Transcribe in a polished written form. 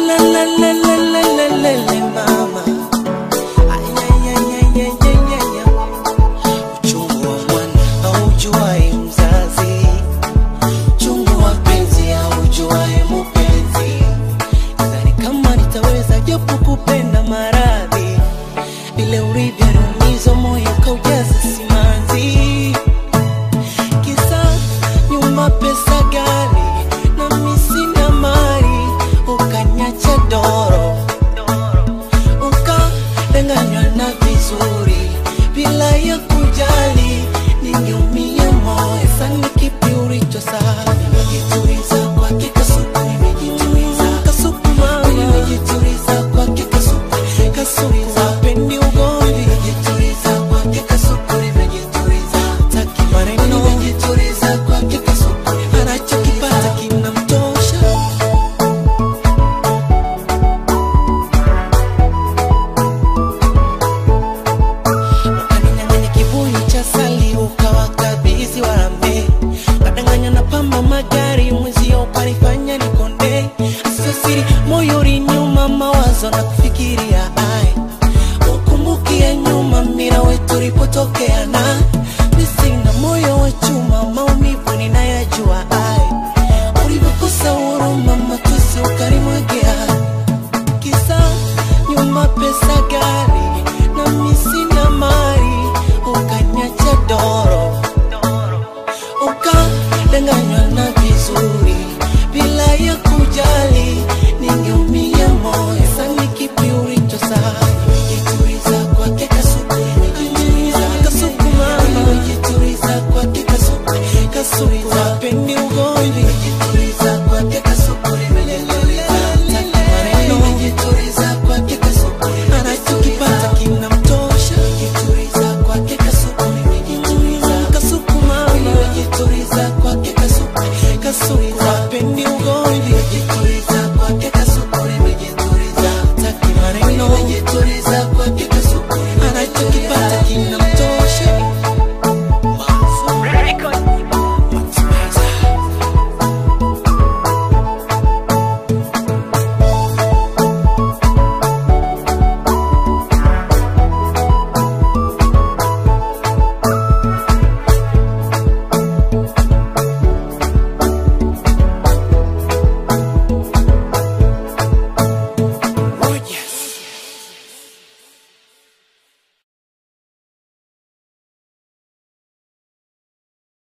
la mama. Uchungu wa mwana haujuai mzazi, uchungu wa penzi haujuai mpenzi. Sidhani kama nitaweza japo kupenda maradhi, ile urithi umizo moyo kaujaza simanzi. Kisa nyuma pesa gani na mimi sina mali, ukanyacha doro ukadanganywa na vizuri bila ya kujali, ninyumia moyo. Sasa kipi ulichosahau? Nimejituliza kwa kikasuku, nimejituliza kasuku mama, nimejituliza kwa kikasuku, kasuku pendi ugomvi, nimejituliza kwa kikasuku, nimejituliza taki maneno, nimejituliza kwa kikasuku, anachokipata kinamtosha. Ukaninyang'anya kibuyu cha sali ukawakabidhi warambe, kadanganya na pamba magari mwezio ukanifanya nikonde. Sio siri moyo uliniuma mawazo na kufikiria ai, ukumbukia nyuma mira wetu ulipotokea na